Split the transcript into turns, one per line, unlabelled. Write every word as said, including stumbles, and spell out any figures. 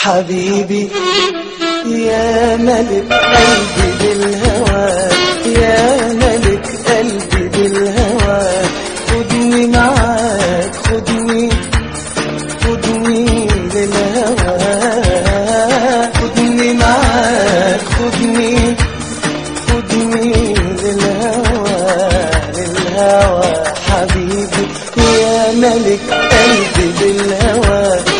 حبيبي يا ملك قلبي بالهوى، يا ملك قلبي بالهوى، خدني معاك خدني خدني للهوى، خدني معاك خدني خدني للهوى للهوى. حبيبي يا ملك قلبي بالهوى،